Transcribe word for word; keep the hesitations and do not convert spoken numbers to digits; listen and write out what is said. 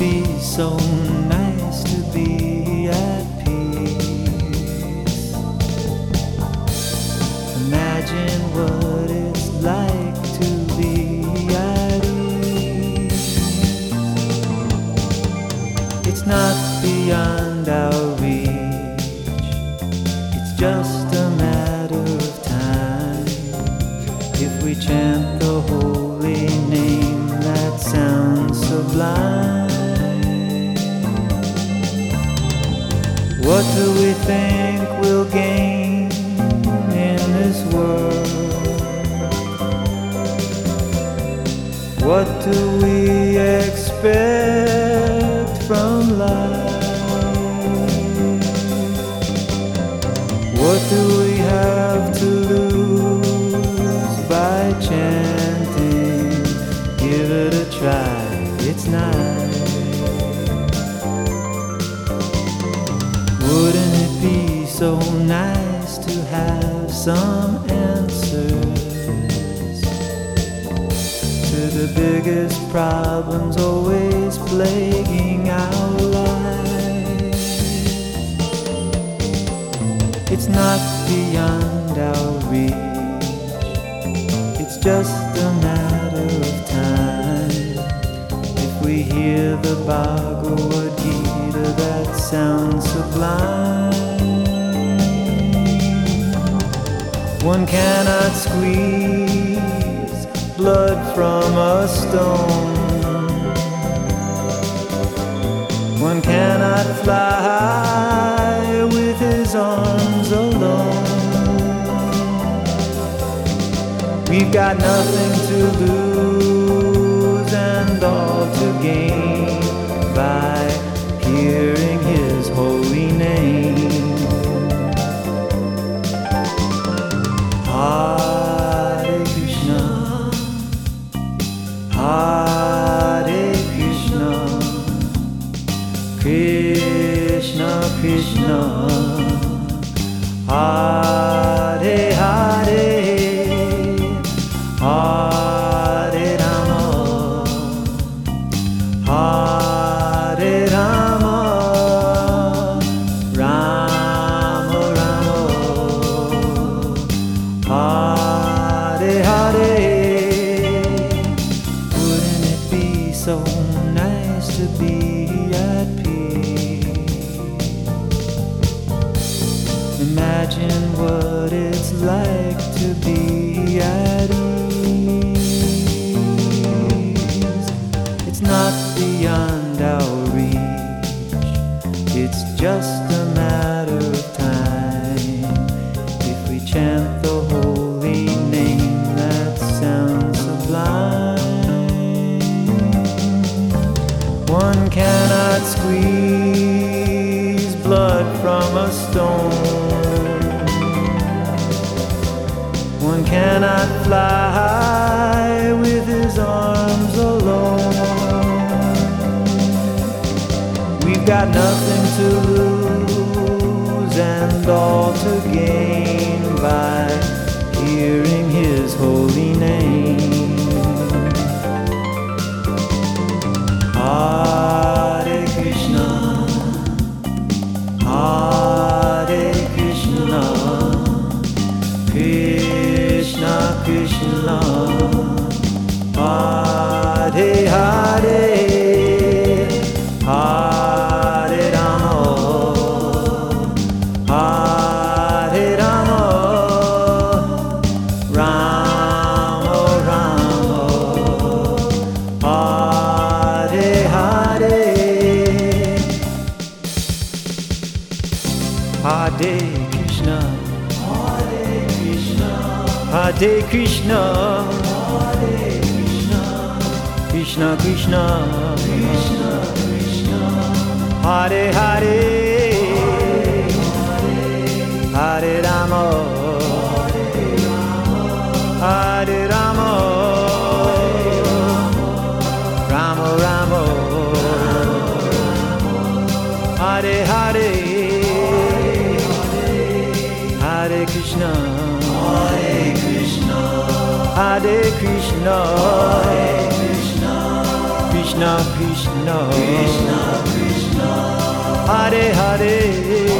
be so nice to be at peace? Imagine what it's like to be at ease. It's not beyond our reach, it's just a matter of time. If we chant the holy name that sounds sublime, what do we think we'll gain in this world? What do we expect from life? What do we have to lose by chanting? Give it a try, it's nice. Wouldn't it be so nice to have some answers to the biggest problems always plaguing our lives? It's not beyond our reach, it's just a matter of time. If we hear the Bhagavad Gita that sounds sublime, one cannot squeeze blood from a stone, one cannot fly with his arms alone. We've got nothing to lose and all to gain by hearing his holy name. Hare Krishna, Hare Krishna, Krishna Krishna, Hare Hare, Hare Rama, Hare Rama, Rama Rama, Hare Hare. Wouldn't it be so nice to be at peace? Imagine what it's like to be at ease. It's not beyond our reach, it's just a matter of time. If we chant the holy name that sounds sublime, one cannot squeeze blood from a stone, one cannot fly with his arms alone. We've got nothing to lose and all to gain by hearing his holy name. Hare Krishna, Hare Krishna, Krishna Krishna, Hare Hare, Hare Rama, Hare Rama, Rama Rama, Hare Hare. Hare Krishna, Hare Krishna, Hare Krishna, Hare Krishna, Krishna Krishna, Krishna Krishna, Hare Hare, Hare Rama, Hare Rama, Rama Rama, Hare Hare, Hare Krishna, Hare Krishna, Hare Krishna, Hare Krishna, Krishna Krishna Krishna Krishna Hare Hare